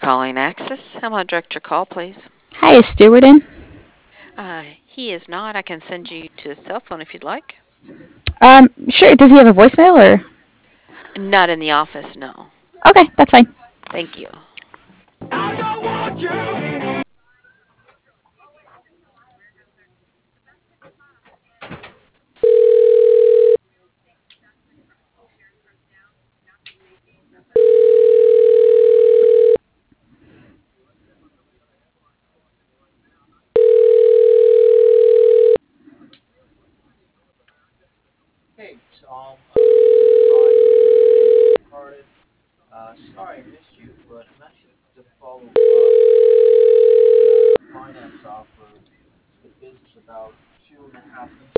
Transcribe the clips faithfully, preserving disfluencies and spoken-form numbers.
calling Axis. I'm going to direct your call, please. Hi, is Stuart in? Uh, he is not. I can send you to his cell phone if you'd like. Um, sure. Does he have a voicemail or? Not in the office, no. Okay, that's fine. Thank you. I don't want you. Hey, Tom. Uh, this is Ryan from Cardiff. Uh, sorry I missed you, but I'm actually to follow up the finance offer to the business about two and a half weeks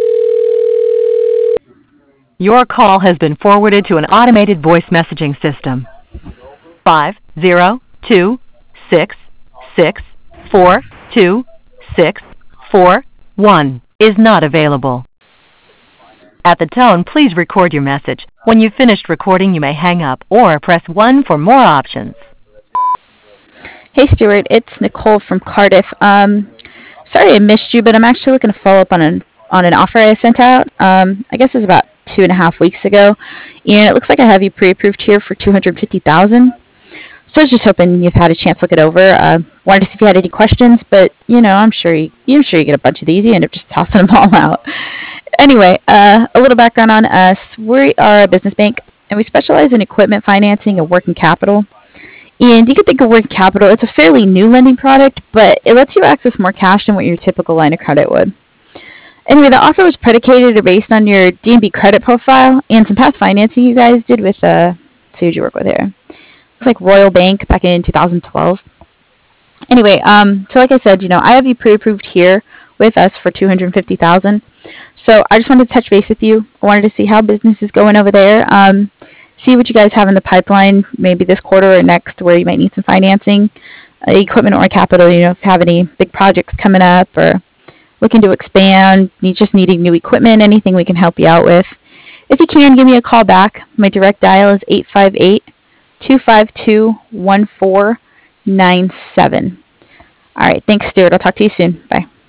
ago. Your call has been forwarded to an automated voice messaging system. It over. Five zero two six six four two six four one is not available. At the tone, please record your message. When you've finished recording, you may hang up or press one for more options. Hey, Stuart. It's Nicole from Cardiff. Um, sorry I missed you, but I'm actually looking to follow up on an on an offer I sent out. Um, I guess it was about two and a half weeks ago, and it looks like I have you pre-approved here for two hundred fifty thousand. So I was just hoping you've had a chance to look it over. Uh, wanted to see if you had any questions, but you know, I'm sure you, I'm sure you get a bunch of these. You end up just tossing them all out. Anyway, uh, a little background on us. We are a business bank, and we specialize in equipment financing and working capital. And you can think of working capital. It's a fairly new lending product, but it lets you access more cash than what your typical line of credit would. Anyway, the offer was predicated or based on your D and B credit profile and some past financing you guys did with, uh, see who'd you work with here? It's like Royal Bank back in two thousand twelve. Anyway, um, so like I said, you know, I have you pre-approved here with us for two hundred fifty thousand. So I just wanted to touch base with you. I wanted to see how business is going over there. Um, see what you guys have in the pipeline, maybe this quarter or next, where you might need some financing, uh, equipment or capital. You know, if you have any big projects coming up or looking to expand, need just needing new equipment, anything we can help you out with. If you can, give me a call back. My direct dial is eight five eight, two five two, one four nine seven. All right, thanks, Stuart. I'll talk to you soon. Bye.